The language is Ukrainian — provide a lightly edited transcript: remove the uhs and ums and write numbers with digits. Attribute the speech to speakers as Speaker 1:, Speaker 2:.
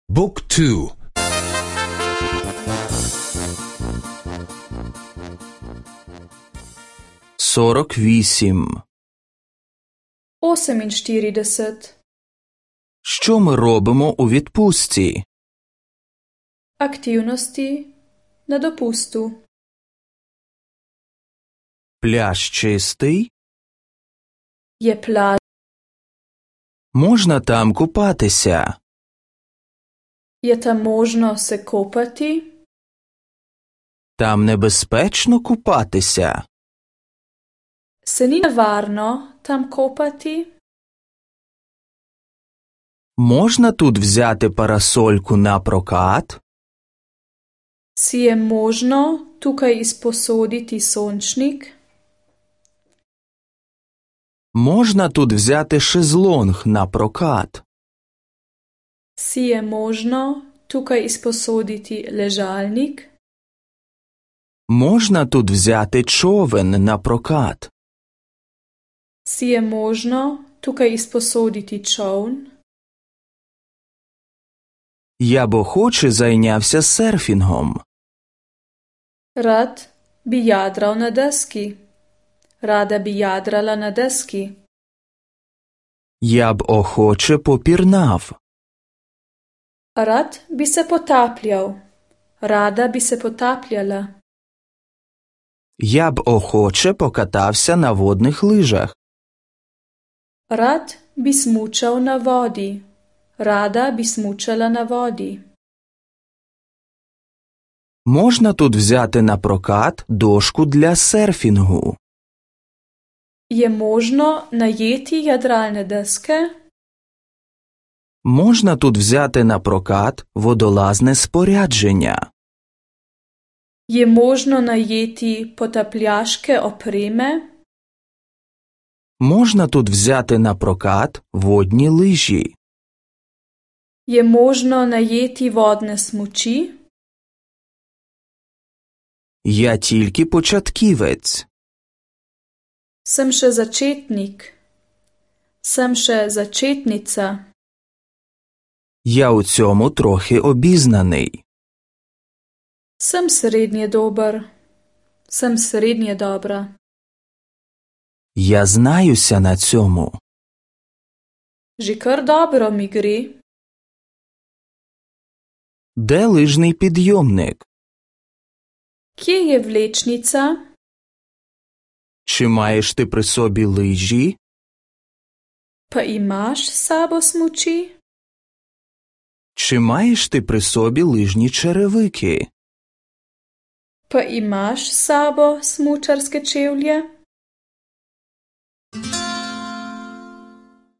Speaker 1: บุ๊กทู48 Що ми робимо у відпустці?
Speaker 2: Aktivnosti na dopustu.
Speaker 1: Пляж чистий?
Speaker 2: Je plaž.
Speaker 1: Можна там купатися?
Speaker 2: Je tam možno se kopati?
Speaker 1: Там небезпечно купатися?
Speaker 2: Se ni nevarno tam kopati?
Speaker 1: Можна тут взяти парасольку на прокат?
Speaker 2: Si je možno tukaj izposoditi sončnik?
Speaker 1: Можна тут взяти шезлонг на прокат?
Speaker 2: Si je možno tukaj izposoditi ležalnik?
Speaker 1: Можна тут взяти човен на прокат?
Speaker 2: Si je možno tukaj izposoditi čoln?
Speaker 1: Я б охоче зайнявся серфінгом.
Speaker 2: Rad bi jadral na deski. Rada bi jadrala na deski.
Speaker 1: Я б охоче попірнав.
Speaker 2: Rad bi se potapljal. Rada bi se potapljala.
Speaker 1: Я б охоче покатався на водних лижах.
Speaker 2: Rad bi smučal na vodi. Rada bi smučala na vodi.
Speaker 1: Можна тут взяти на прокат дошку для серфінгу?
Speaker 2: Je možno najeti jadralne deske?
Speaker 1: Можна тут взяти на прокат водолазне спорядження?
Speaker 2: Je možno najeti potapljaške opreme?
Speaker 1: Можна тут взяти на прокат водні лижі?
Speaker 2: Je možno najeti vodne smuči?
Speaker 1: Я тільки початківець.
Speaker 2: Sem še začetnik. Sem še začetnica.
Speaker 1: Я у цьому трохи обізнаний.
Speaker 2: Sem srednje dober. Sem srednje dobra.
Speaker 1: Я знаюся на цьому.
Speaker 2: Že kar dobro mi gre.
Speaker 1: Де лижний підйомник?
Speaker 2: Kje je vlečnica?
Speaker 1: Чи маєш ти при собі лижі?
Speaker 2: Pa imaš s sabo smuči?
Speaker 1: Чи маєш ти при собі лижні черевики?
Speaker 2: Pa imaš s sabo smučarske čevlje?